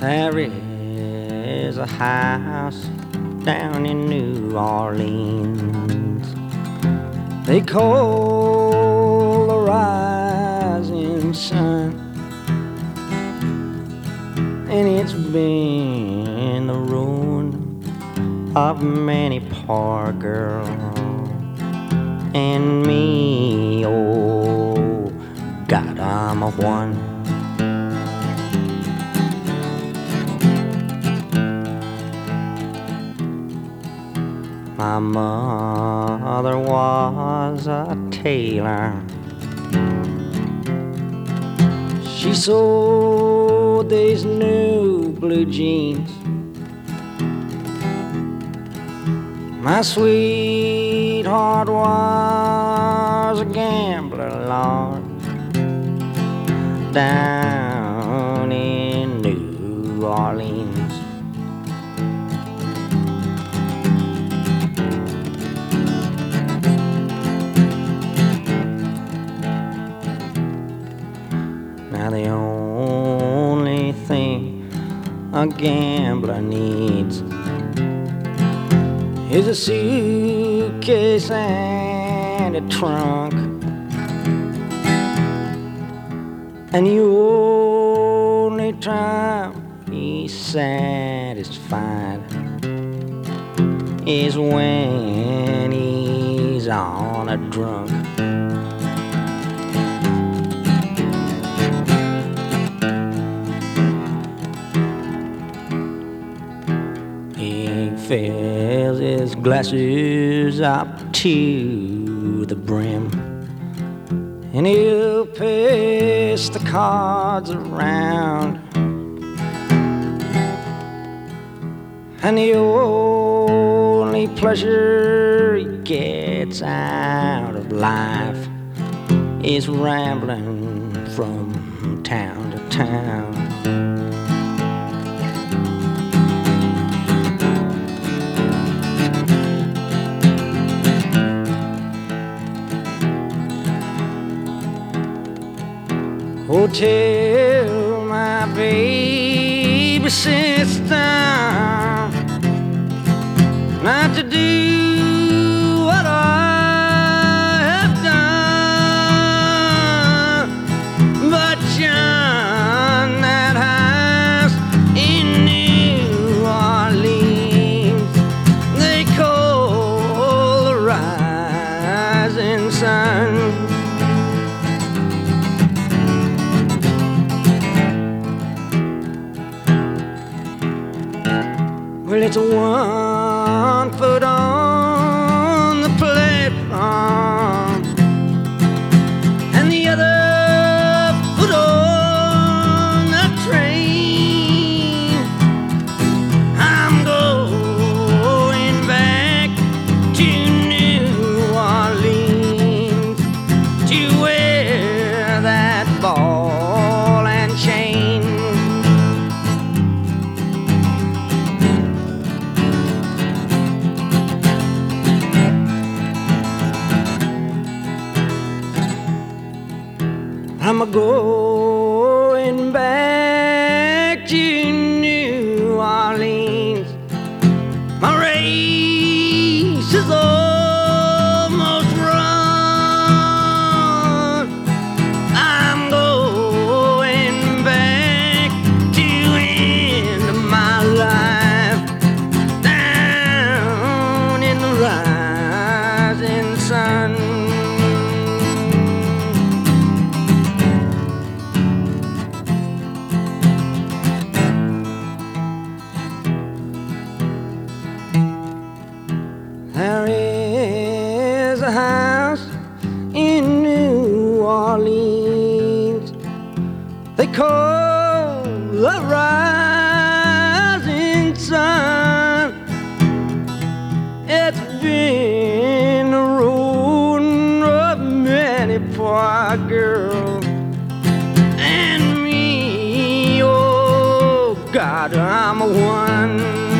There is a house down in New Orleans they call the rising sun, and it's been the ruin of many poor girls and me. Oh God, I'm a one. My mother was a tailor. She sewed these new blue jeans. My sweetheart was a gambler, Lord, down in New Orleans. Now the only thing a gambler needs is a suitcase and a trunk, and the only time he's satisfied is when he's on a drunk. He fills his glasses up to the brim, and he'll pass the cards around, and the only pleasure he gets out of life is rambling from town to town. Oh, tell my baby sister not to do what I have done, but shun that house in New Orleans they call the rising sun. Well, it's 1 foot on the platform and the other foot on the train. I'm going back to New Orleans to wear that ball and chain. I'm going back to New Orleans. My race is almost run. I'm going back to end my life down in the rising sun. There is a house in New Orleans they call the rising sun. It's been the ruin of many poor girls and me. Oh God, I'm a one.